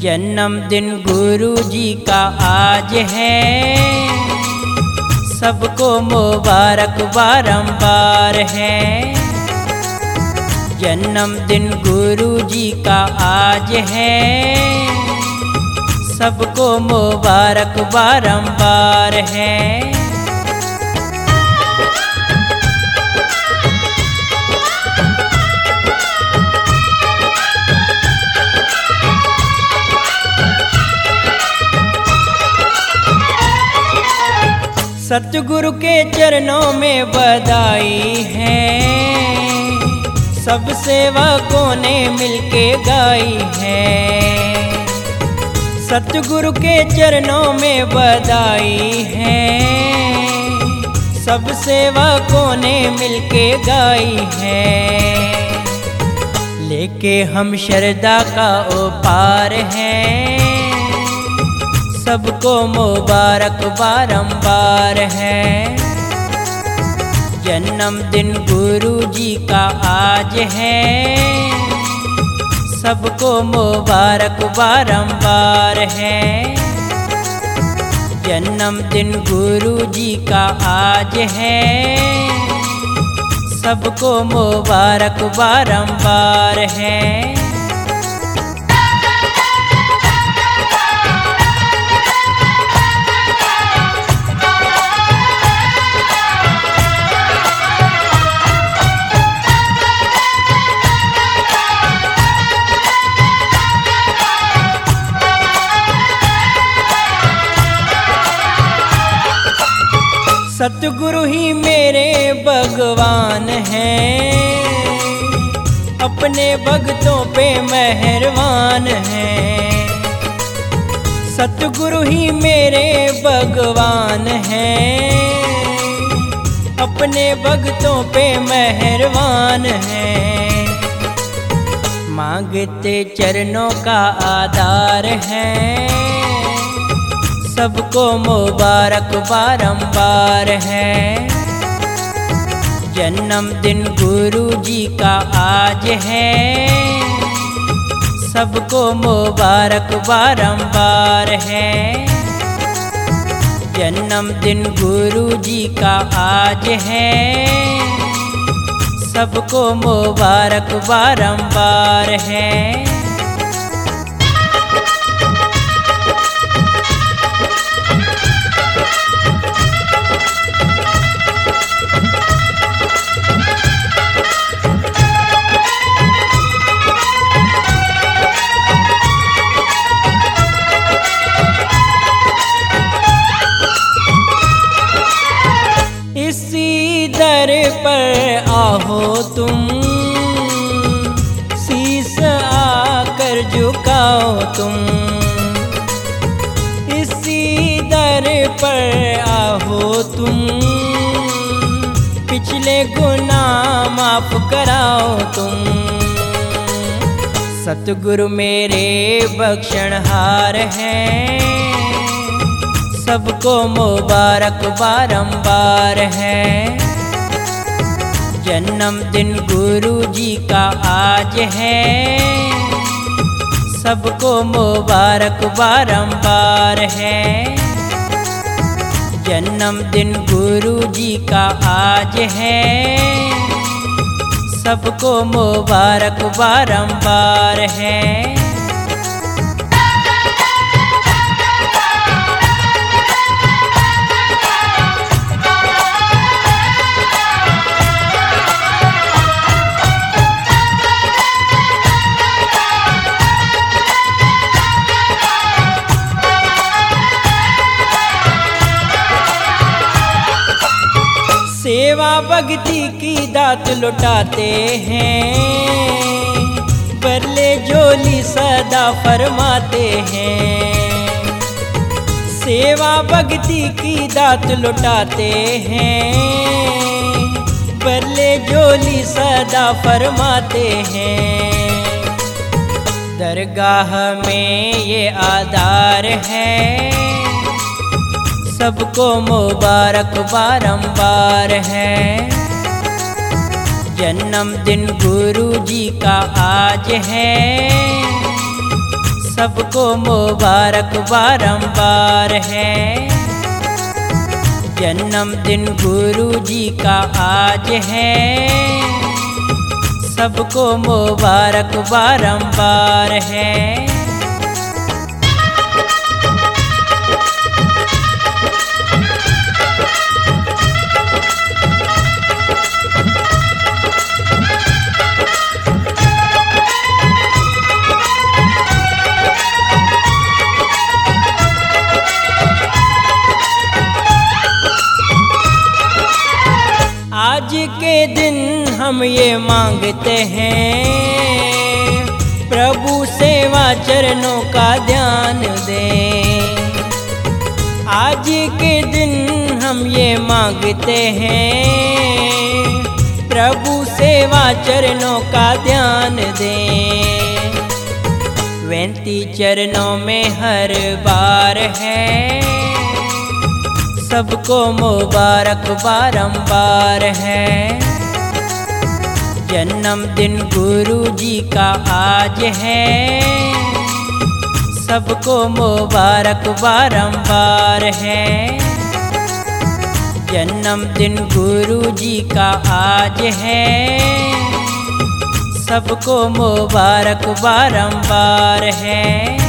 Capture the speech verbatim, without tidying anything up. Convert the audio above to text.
जन्मदिन गुरु जी का आज है, सबको मुबारक बारंबार है। जन्मदिन गुरु जी का आज है, सबको मुबारक बारंबार है। सतगुरु के चरणों में बधाई है, सब सेवकों ने मिलके गाई है। सतगुरु के चरणों में बधाई है, सब सेवकों ने मिलके गाई है। लेके हम श्रद्धा का उपहार है, सबको मुबारक बारंबार है। जन्मदिन गुरु जी का आज है, सबको मुबारक बारंबार है। जन्मदिन गुरु जी का आज है, सबको मुबारक बारंबार है। सतगुरु ही मेरे भगवान हैं, अपने भक्तों पे मेहरबान हैं। सतगुरु ही मेरे भगवान हैं, अपने भक्तों पे मेहरबान हैं। मांगते चरणों का आधार है, सबको मुबारक बारंबार है। जन्मदिन गुरु जी का आज है, सबको मुबारक बारंबार है। जन्मदिन गुरु जी का आज है, सबको मुबारक बारंबार है। दर पर आओ तुम, शीश आकर झुकाओ तुम। इसी दर पर आओ तुम, पिछले गुनाह माफ कराओ तुम। सतगुरु मेरे बख्शनहार हैं, सबको मुबारक बारंबार है। जन्मदिन गुरु जी का आज है, सबको मुबारक बारंबार है। जन्मदिन गुरु जी का आज है, सबको मुबारक बारंबार है। सेवा भक्ति की दात लुटाते हैं, बरले झोली सदा फरमाते हैं। सेवा भक्ति की दात लुटाते हैं, बरले झोली सदा फरमाते हैं। दरगाह में ये आधार है, सबको मुबारक बारंबार है। जन्मदिन गुरु जी का आज है, सबको मुबारक बारंबार है। जन्मदिन गुरु जी का आज है, सबको मुबारक बारंबार है। आज के दिन हम ये मांगते हैं, प्रभु सेवा चरणों का ध्यान दें। आज के दिन हम ये मांगते हैं, प्रभु सेवा चरणों का ध्यान दें। वैंती चरणों में हर बार है, सबको मुबारक बारंबार है। जन्मदिन गुरु जी का आज है, सबको मुबारक बारंबार है। जन्मदिन गुरु जी का आज है, सबको मुबारक बारंबार है।